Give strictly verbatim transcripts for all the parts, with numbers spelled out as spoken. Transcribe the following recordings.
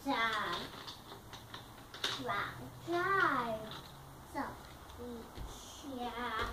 drive. Round drive. So we share.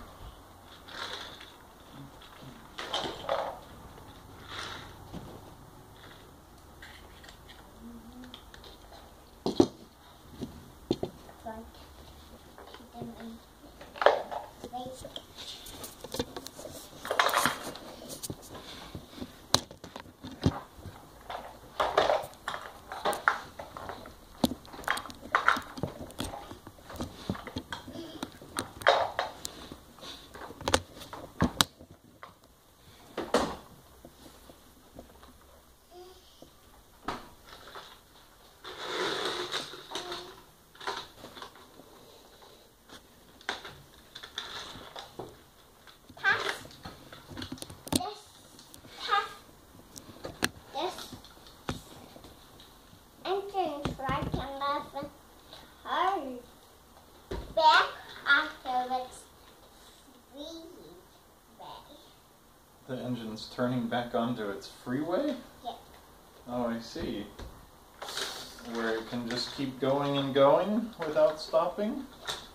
The engine's turning back onto its freeway? Yeah. Oh, I see. Where it can just keep going and going without stopping?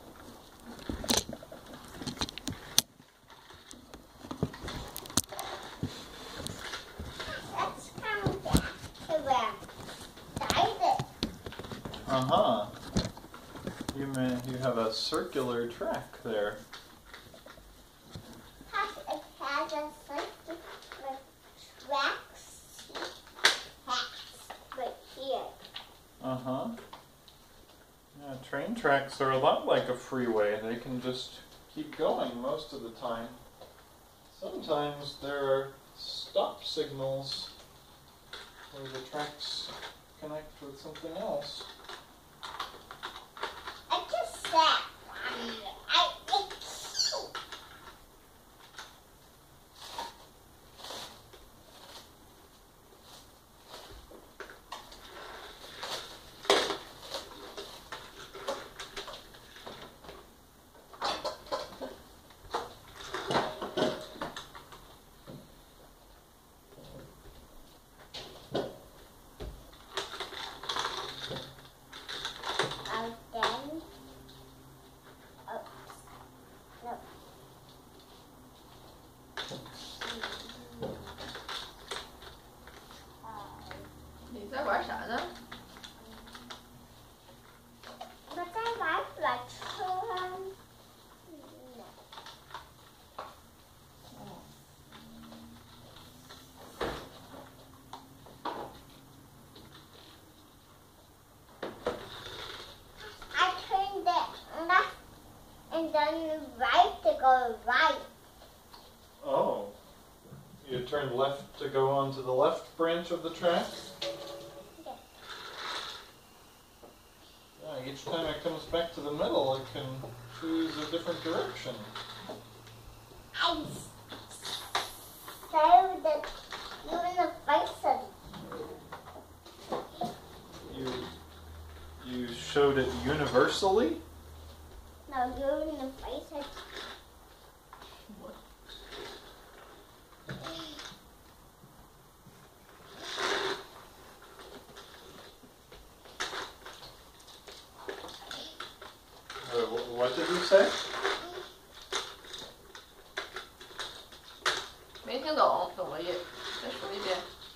Let's come back to where I started. Uh-huh. You may, you have a circular track there. It has a circular tracks right here. Uh-huh. Yeah, train tracks are a lot like a freeway. They can just keep going most of the time. Sometimes there are stop signals where the tracks connect with something else. I just said I again. Oops. No. 你在玩啥呢？ 我在玩火车。I turned it left and then right to go right. Oh. You turned left to go onto the left branch of the track? Yeah. Yeah, each time it comes back to the middle, it can choose a different direction. I saved it even the face of You, you showed it universally? No, you're in the face of Uh, wh- what did you say? 没听懂，董罗毅，再说一遍。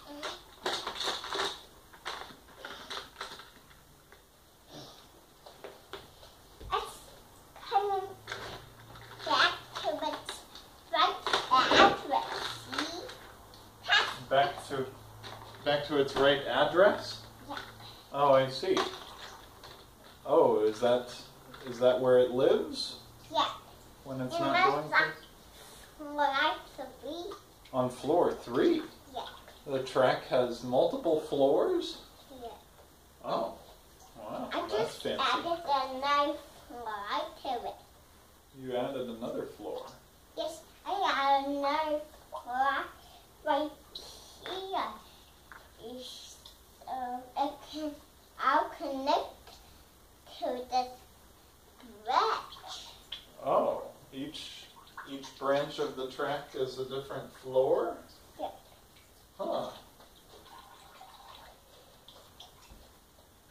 It's coming back to its right address. See? Back to, back to its right address? Yeah. Oh, I see. Oh, is that, is that where it lives? Yeah. When it's And not that's going not places? like to be. On floor three? Yeah. The track has multiple floors? Yeah. Oh, wow, I that's just fancy. added a knife right to it. You added another floor. Yes, I added a knife right, right here. Is, uh, it can, I'll connect to this branch. Oh, each each branch of the track is a different floor? Yeah. Huh.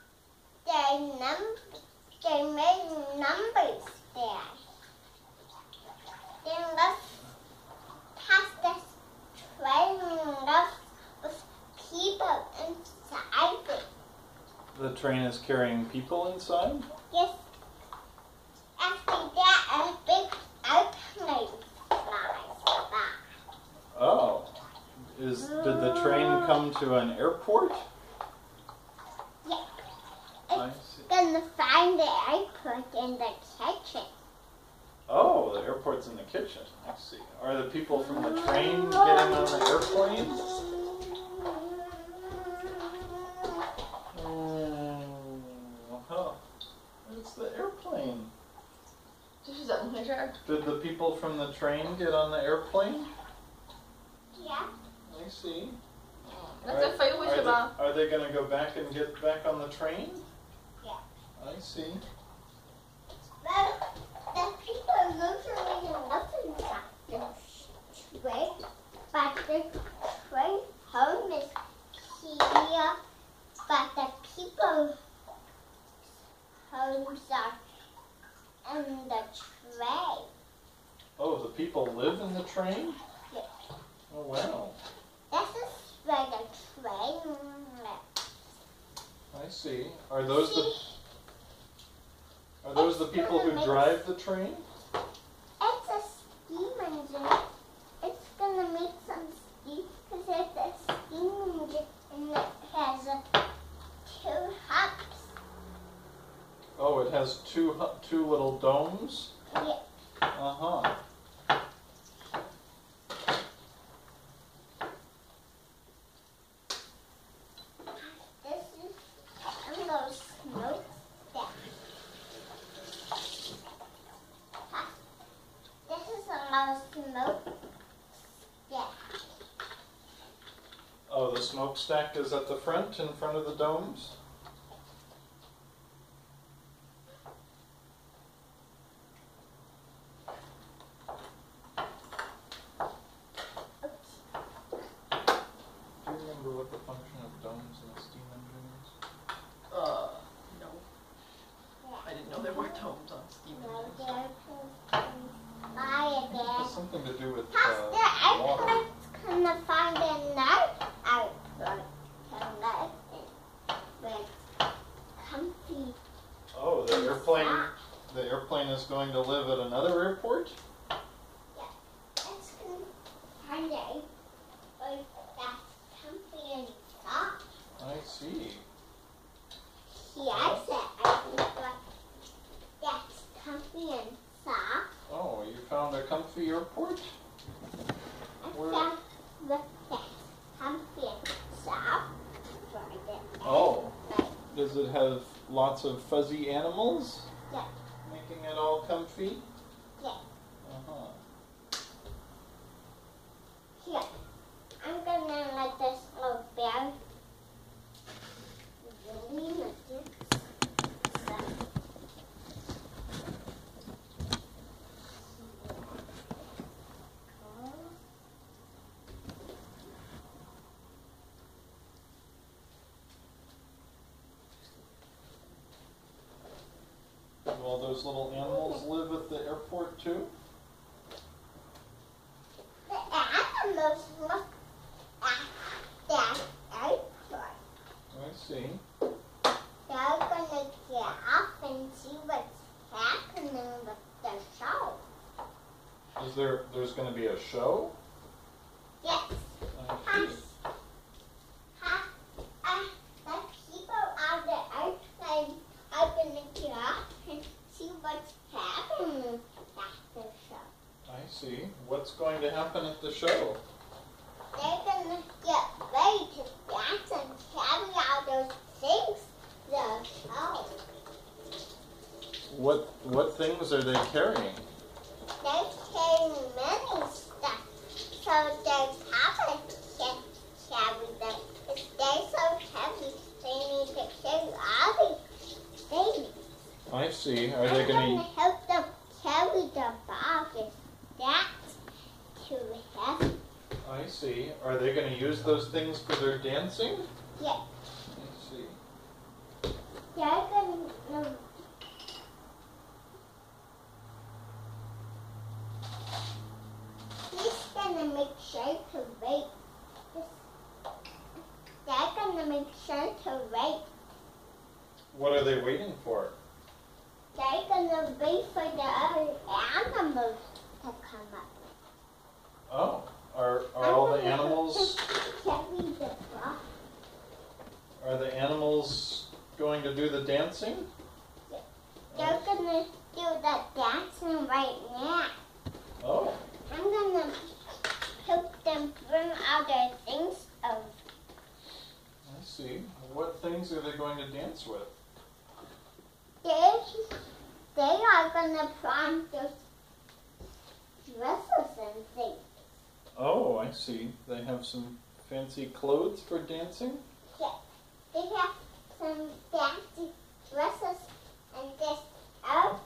train is carrying people inside? Yes. After that, a big airplane flies by. Oh. Is did the train come to an airport? Yeah. I It's see. gonna find the airport in the kitchen. Oh, the airport's in the kitchen. I see. Are the people from the train getting on the airplane? Oh, huh. It's the airplane. 这是怎么回事？ Did the people from the train get on the airplane? Yeah. I see. 那再飞回去吧。 Are they, are they going to go back and get back on the train? Yeah. I see. Well, the people usually listen to the train, but the train home is here, but the people homes are in the train. Oh, the people live in the train? Yeah. Oh, wow. This is where the train lives. I see. Are those the See, are those the people who drive the train? it's a steam engine. It's gonna make some steam because it's a steam engine and it has a two humps. Oh, it has two hu- two little domes. Yeah. Uh huh. This is a little smokestack. Ah, This is a little smokestack. Oh, the smokestack is at the front, in front of the domes. Do you remember what the function of domes in a steam engine is? Uh, no. Yeah. I didn't know there were domes on steam No, engines. the airplanes fly It has again. something to do with Plus, uh, the water. airplane's gonna find another airplane to live in with comfy. Oh, the airplane. The airplane is going to live at another airport. It's gonna find an airplane that's comfy and soft. I see. Yes, an airplane that's comfy and soft. Oh, you found a comfy airport? I Where- found the that's comfy and soft for the Oh. airplane. Does it have lots of fuzzy animals? Yeah. Making it all comfy? Yeah. Uh-huh. Here, I'm gonna let this little bear really look at stuff. Do all those little animals live at the airport too? The animals look at that airport. I see. They're gonna get off and see what's happening with the show. Is there, there's going to be a show? Yes. I see. Ha, uh, the people on the airplane are gonna get off and see what's happening at the show. I see. What's going to happen at the show? They're gonna get ready to dance and carry out those things the show. What, what things are they carrying? They're carrying many stuff so their papa can carry them. If they're so heavy, they need to carry all these things. I see. Are they I'm going gonna to... help them carry the ball if that's too heavy. I see. Are they going to use those things for their dancing? Yeah, I see. they're gonna. He's gonna make sure to wait. This- They're gonna make sure to wait What are they waiting for? They're gonna wait for the other animals to come up. Oh, are, are all the I'm gonna animals, carry the box. are the animals going to do the dancing? They're gonna do the dancing right now. Oh, I'm gonna help them bring out their things of. I see. What things are they going to dance with? They, they are gonna put on those dresses and things. Oh, I see. They have some fancy clothes for dancing? They have some fancy dresses and this out.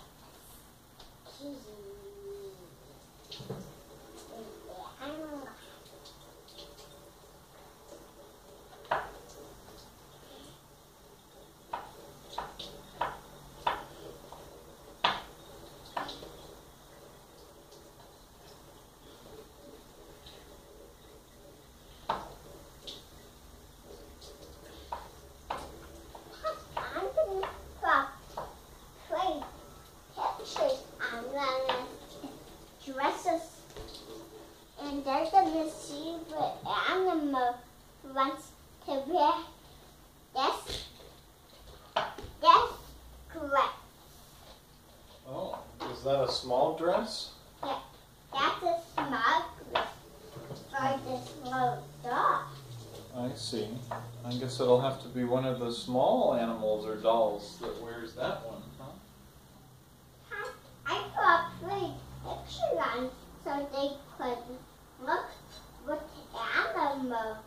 I'm gonna put play pictures on the dresses, and they're gonna see what animal wants to wear this. This correct. Oh, is that a small dress? That's a small dress for this little dog. I see. I guess it'll have to be one of the small animals or dolls that wears that one, huh? I put a pretty picture on so they could look what animal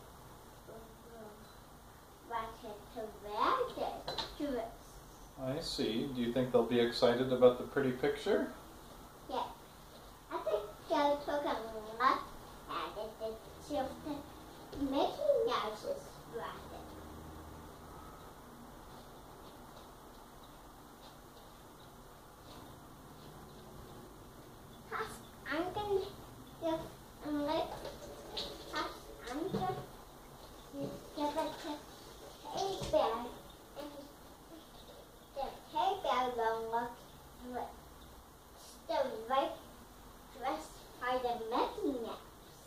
wanted to wear this dress. I see. Do you think they'll be excited about the pretty picture? Yeah. I think they'll took a look at it and see if the Mickey Mouse is right. I'm gonna give a lick. I'm gonna give it to Hey Bear. And the Hey Bear will look right. The right dress for the Mickey Mouse.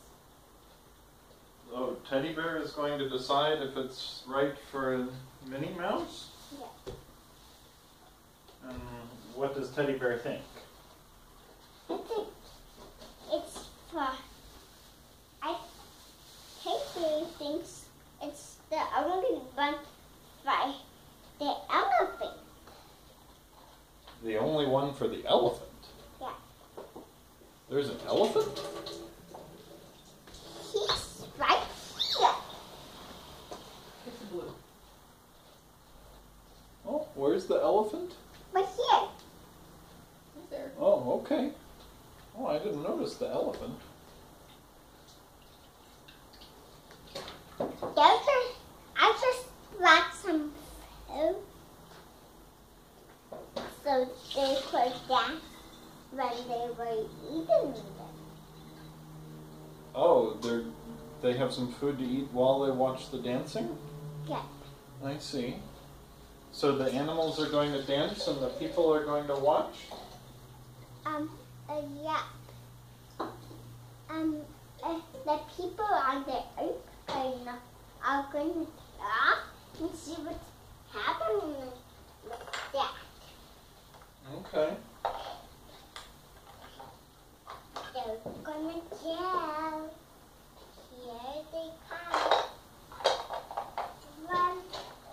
Oh, Teddy Bear is going to decide if it's right for Minnie Mouse? Yeah. And what does Teddy Bear think? I think it's for. I Teddy thinks it's the only one for the elephant. The only one for the elephant? Yeah. There's an elephant? He's right here. It's blue. Oh, where's the elephant? But here. He's there. Oh, okay. Oh, I didn't notice the elephant. Those are, I just brought some food so they could dance when they were eating them. Oh, they're, they have some food to eat while they watch the dancing? Yeah. I see. So the animals are going to dance and the people are going to watch? Um, uh, yeah. Um, uh, the people on the airplane are going to stop and see what's happening with that. Okay. They're gonna yell. Here they come. Run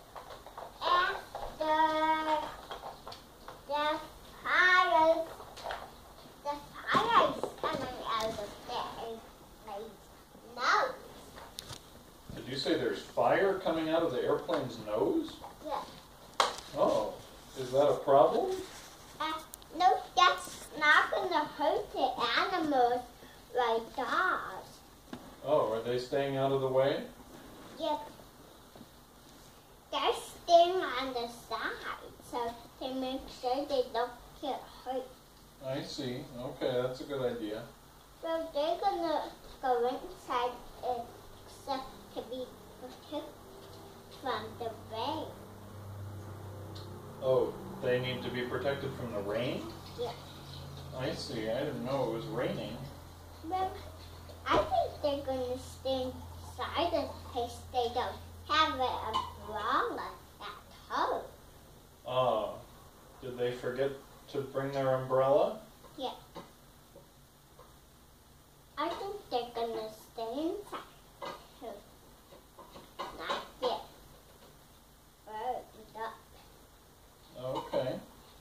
after the fires. The fire is coming out of the airplane's nose. Did you say there's fire coming out of the airplane's nose? Yeah. Oh, is that a problem? Uh, no, that's not gonna hurt the animals like dogs. Oh, are they staying out of the way? Yep. They're staying on the side, so to make sure they don't get hurt. I see. Okay, that's a good idea. So they're gonna go inside except to be protected from the rain. need to be protected from the rain? Yeah. I see. I didn't know it was raining. Well, I think they're going to stay inside in case they don't have an umbrella at home. Oh, did they forget to bring their umbrella? Yeah. I think they're going to stay inside. Not yet. Burdened up. Okay.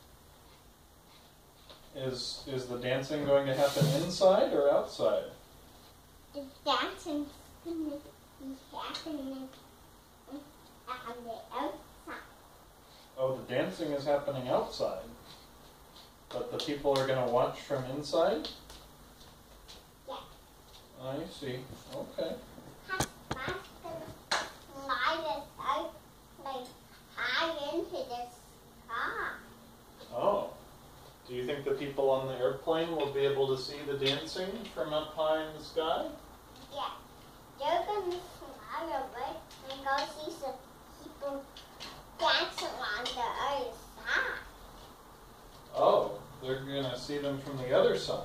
Is is the dancing going to happen inside or outside? The dancing's going to be happening on the outside. Oh, the dancing is happening outside. But the people are going to watch from inside? Yeah. I see. Okay. Mom's going to fly this out like high into the sky. Oh. Do you think the people on the airplane will be able to see the dancing from up high in the sky? Yeah. They're going to fly away and go see some people dancing on the other side. Oh, they're going to see them from the other side.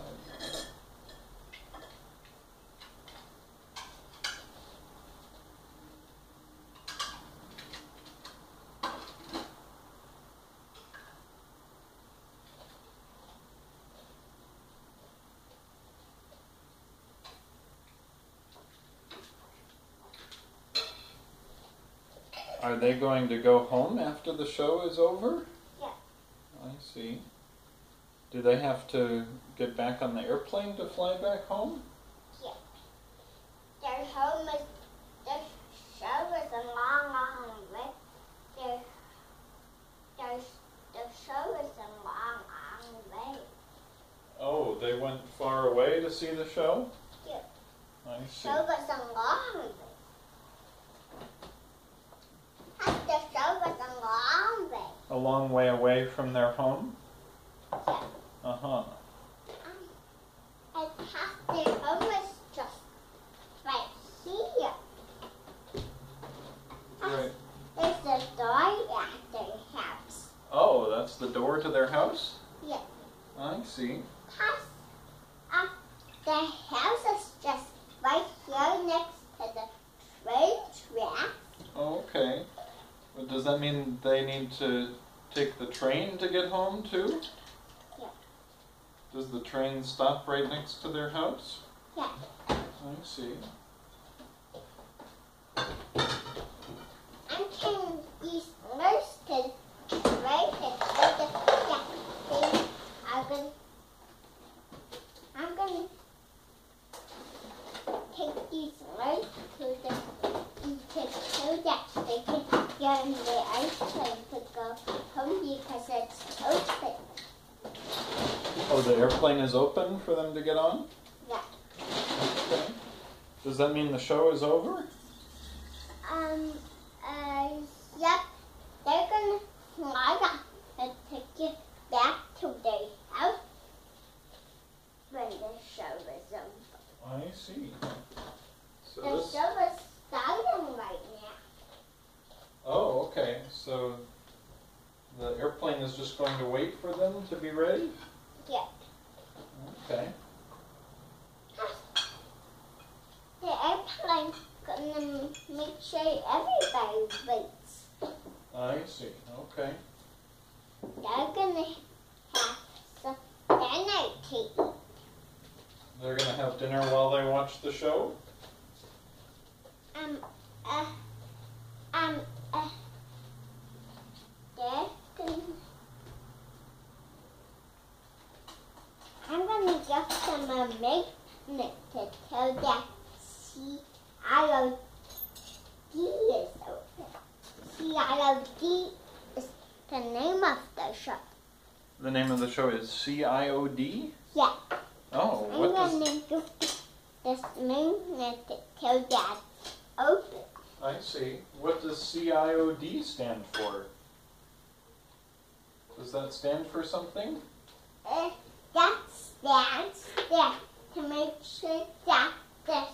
Are they going to go home after the show is over? Yeah. I see. Do they have to get back on the airplane to fly back home? Yeah. Their home is, their show is a long, long way. Their, their, their show is a long, long way. Oh, they went far away to see the show? Yeah. I see. Show was a long way. The show was a long way. A long way away from their home? Yeah. Uh-huh. Um, and past their home was just right here. Right. There's a door at their house. Oh, that's the door to their house? Yeah. I see. Past, um, their house is just right here next to the train track. Oh, okay. But does that mean they need to take the train to get home too? Yeah. Does the train stop right next to their house? Yeah. I see. I'm taking these nerds to the train to go to yeah, they are going I'm going to take these nerds to the to so that they can get on the airplane to go home because it's open. Oh, the airplane is open for them to get on? Yeah. Okay. Does that mean the show is over? Um, uh, yep. They're going to fly off and take it back to their house when the show is over. I see. So The this... show is starting right now. Oh, okay. So the airplane is just going to wait for them to be ready? Yeah. Okay. The airplane's gonna make sure everybody waits. I see. Okay. They're gonna have some dinner to eat. They're going to have dinner while they watch the show? Um, uh, um, uh, they're gonna, I'm gonna give them a magnet to tell that C I O D is open. C I O D is the name of the show. The name of the show is C I O D? Yeah. Oh, I'm what gonna does... give this magnet to tell that open. I see. What does C I O D stand for? Does that stand for something? Uh, that stands there to make sure that the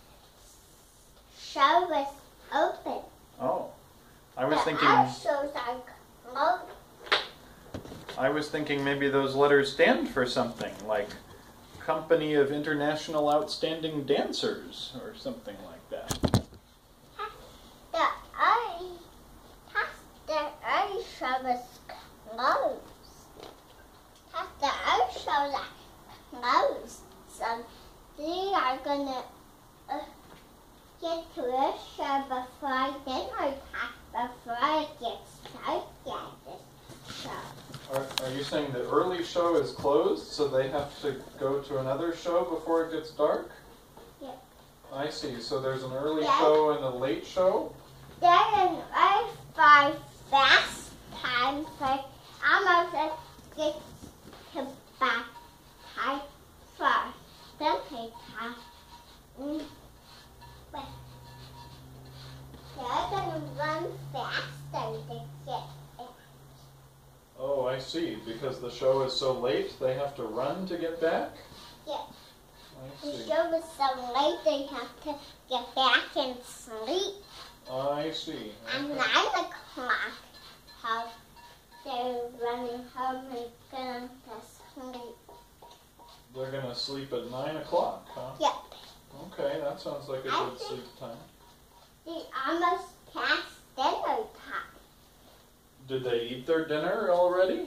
show is open. Oh. I was the thinking... other shows are closed. I was thinking maybe those letters stand for something, like Company of International Outstanding Dancers, or something like that. The I has the I show is closed. Has the I show that closed. So they are gonna uh, get to a show before dinner time, before it gets started. So Are, are you saying the early show is closed, so they have to go to another show before it gets dark? Yep. I see. So there's an early Yeah. show and a late show? then I find fast time for almost uh, get to back time first. Then they have mm, but they're gonna run faster to get it. Oh, I see. Because the show is so late, they have to run to get back? Yeah. I The see. show is so late they have to get back and sleep. I see. And Okay. nine o'clock, how they're running home and going to sleep. They're going to sleep at nine o'clock, huh? Yep. Okay, that sounds like a I good think- sleep time. They almost past dinner time. Did they eat their dinner already?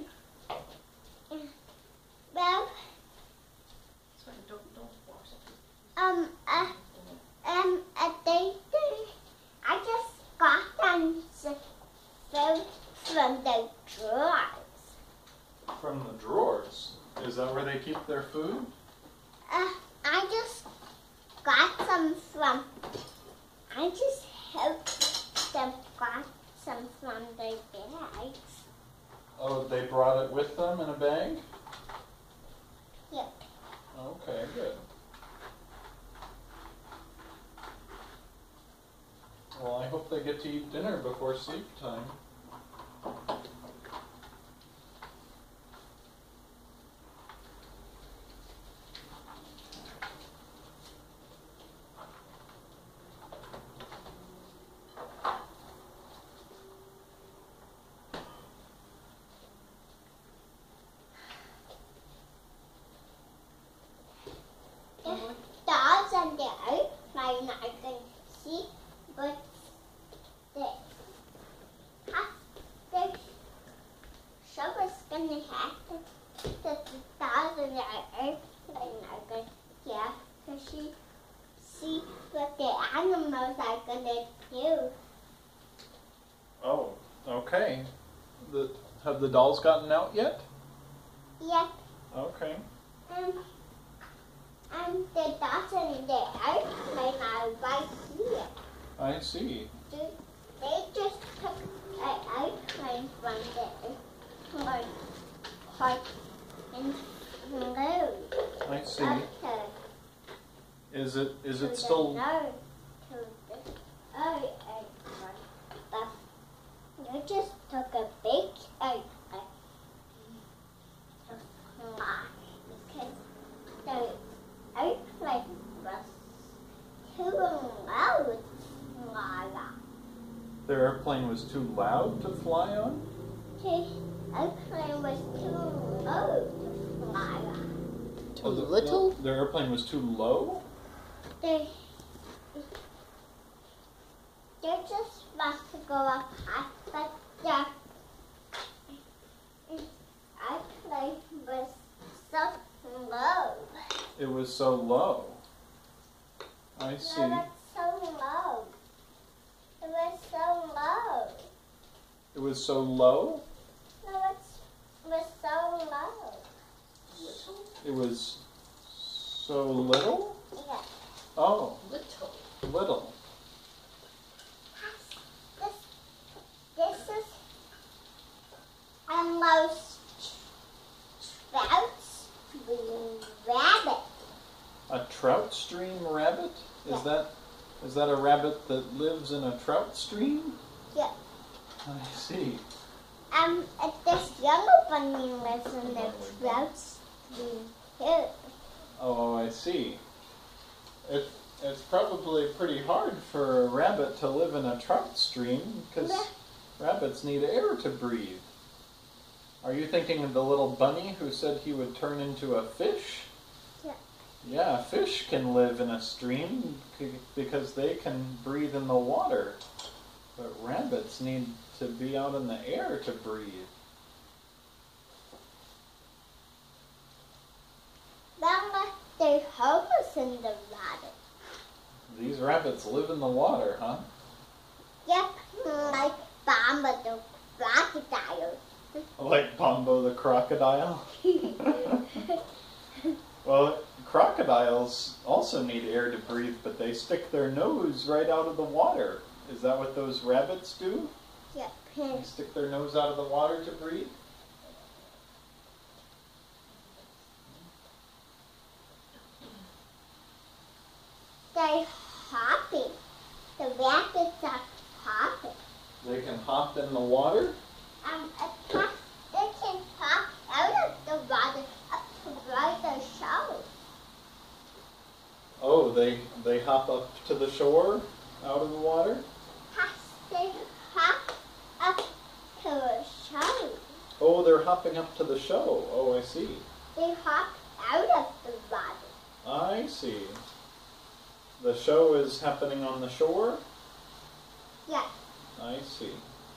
Well, Sorry, don't, don't wash it. um, uh, um, uh, they, they, I just got them some food from the drawers. From the drawers. Is that where they keep their food? Uh, I just got some from, I just helped them got some from their bags. Oh, they brought it with them in a bag? Yep. Okay, good. Well, I hope they get to eat dinner before sleep time. Dogs and the airplane I can see, but the, ha- the show is gonna happen that the dogs and the airplane are gonna, yeah, cause she see what the animals are gonna do. Oh, okay. The, have the dolls gotten out yet? Yep, Okay. and, and the dogs and the airplane are right here. I see. They they just took an airplane from the airport park and flew I see. up to, Is it is to it the still north to the other airport. But they just took a big airplane to fly because the airplane was too low to fly on. their airplane was too loud to fly on? The airplane was too low to fly on. Oh, the- Their airplane was too low? They, they're just supposed to go up high, but the airplane was so low. It was so low. I see. No, that's so low. It was so low. It was so low? No, it's, it was so low. It was so little? Yeah. Oh, Little. little. This, this is a most trout stream rabbit. A trout stream rabbit? Is Yeah. that is that a rabbit that lives in a trout stream? Yeah. I see. Um, uh, this yellow bunny lives in the trout stream too. Oh, I see. It, it's probably pretty hard for a rabbit to live in a trout stream because Yeah. rabbits need air to breathe. Are you thinking of the little bunny who said he would turn into a fish? Yeah. Yeah, fish can live in a stream c- because they can breathe in the water. But rabbits need to be out in the air to breathe. Mama, they're homeless in the water. These rabbits live in the water, huh? Yep, like Bamba the crocodile. Like Pombo the crocodile? Well, crocodiles also need air to breathe, but they stick their nose right out of the water. Is that what those rabbits do? Yep. They stick their nose out of the water to breathe? They're hopping. The rabbits are hopping. They can hop in the water? Um, a cat, they can hop out of the water up to ride the show. Oh, they they hop up to the shore out of the water? They hop up to the show. Oh, they're hopping up to the show. Oh, I see. They hop out of the water. I see. The show is happening on the shore? Yeah. I see.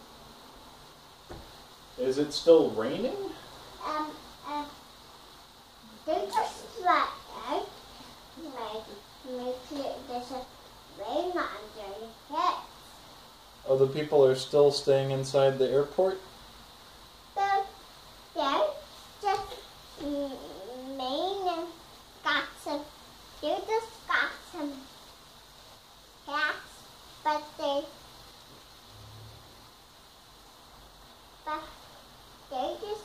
Is it still raining? Um, uh, they just let out, like, make it, there's a rain under your head. Oh, the people are still staying inside the airport? So, they're just mm, main and got some, they just got some hats, but they, but they just,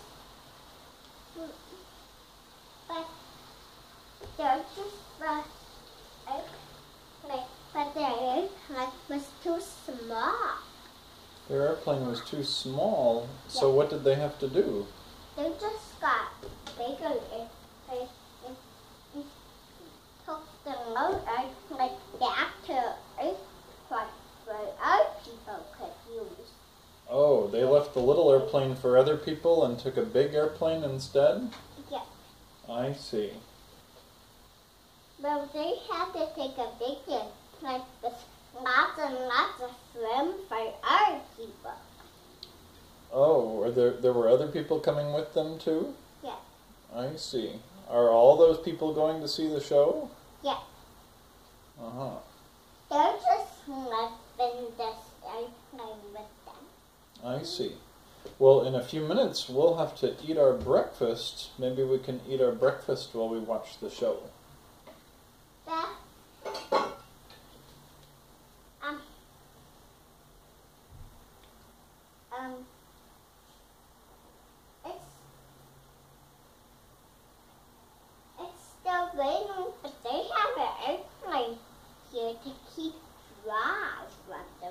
but they're just, but, like, but their airplane was too small. Their airplane was too small, so Yeah. what did they have to do? They just got bigger and they, they, they took the motor like back to airport where other people could use. Oh, they left the little airplane for other people and took a big airplane instead? Yeah. I see. Well, they had to take a bigger plane with lots and lots of room for other people. Oh, are there there were other people coming with them too? Yeah. I see. Are all those people going to see the show? Yeah. Uh-huh. They're just living this airplane with them. I see. Well, in a few minutes, we'll have to eat our breakfast. Maybe we can eat our breakfast while we watch the show. That, um, um, it's, it's still raining, but they have an airplane here to keep dry from the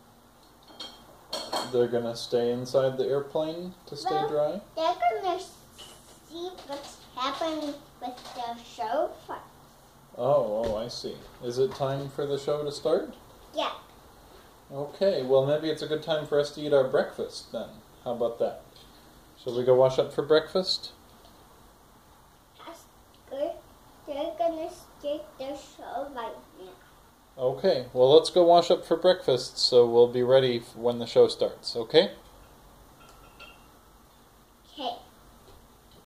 rain. They're going to stay inside the airplane to stay Well- dry? They're gonna see what's happening with the show first. Oh, oh, I see. Is it time for the show to start? Yeah. Okay, well, maybe it's a good time for us to eat our breakfast then. How about that? Shall we go wash up for breakfast? That's good. They're gonna start the show right now. Okay, well, let's go wash up for breakfast so we'll be ready f- when the show starts, okay? Okay.